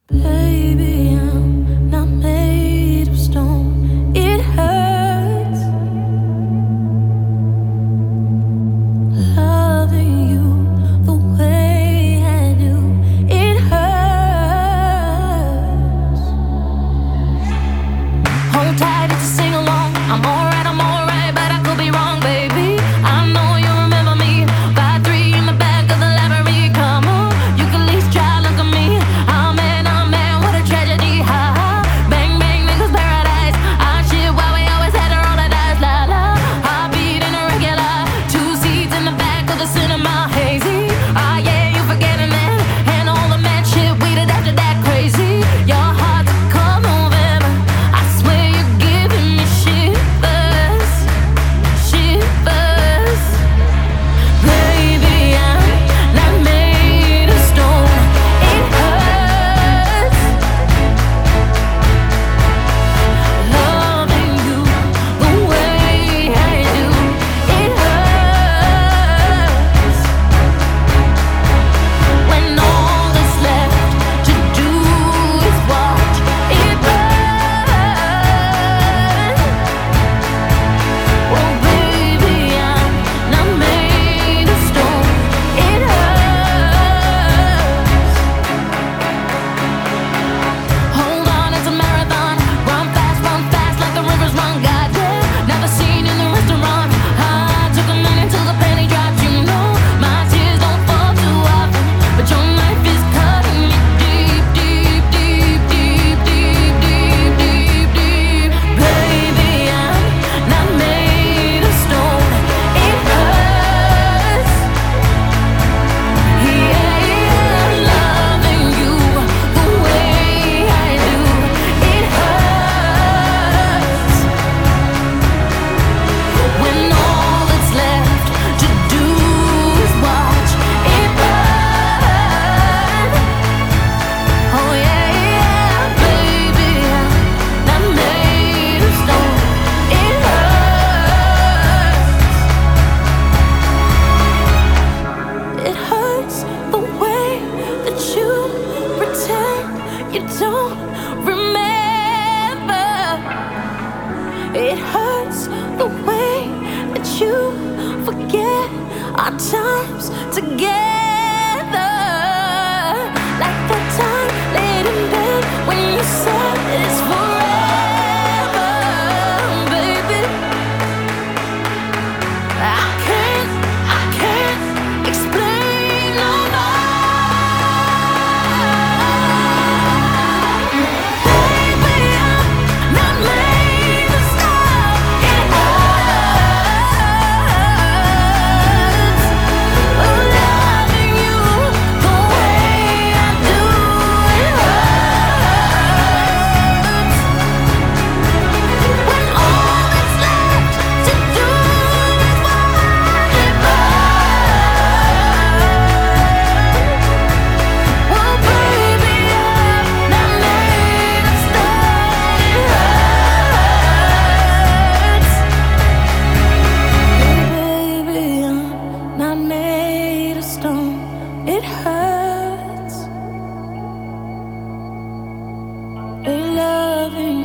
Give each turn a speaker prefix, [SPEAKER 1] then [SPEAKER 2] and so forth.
[SPEAKER 1] Baby, I'm not made of stone. It hurts loving you the way I do. It hurts. Hold tight, it's a sing along. I'm alright, but I could be wrong, baby. I know you remember me. 5'3" in the back of the library. Come on, you can at least try, look at me. I'm what a tragedy. Ha ha. Bang bang, niggas paradise. Ah shit, why we always had to roll the dice. La la. Heartbeat in a regular. 2 seats in the back of the cinema. Hazy. Ah yeah, you forgetting that. And all the mad shit we did after that crazy. Your heart's a cold November. I swear you're giving me shivers. Shivers. Baby, I'm not made of stone. It hurts loving you the way I do. It hurts when all that's left to do is watch it burn. Oh baby, I'm not made of stone. It hurts. Hold on, it's a marathon. Run fast like the rivers run. Goddamn, never seen in the restaurant. I took a minute till the penny dropped. You know my tears don't fall too often, but your knife is cutting me deep, deep, deep, deep, deep, deep, deep, deep. Baby, I'm not made of stone. It hurts. Yeah, loving you the way I do. It hurts when all that's left to do is watch it burn. Oh yeah, baby, I'm not made of stone. It hurts. It hurts the way that you pretend you don't remember. It hurts the way that you forget our times together. Like that time laid in bed when you said it's forever, baby. I can't explain no more. Baby, I'm not made of stone. It hurts. Oh, loving you the way I do. It hurts when all that's left to do is watch it burn. Oh baby, I'm not made of stone. It hurts. Baby, I'm not made of stone. It hurts. Loving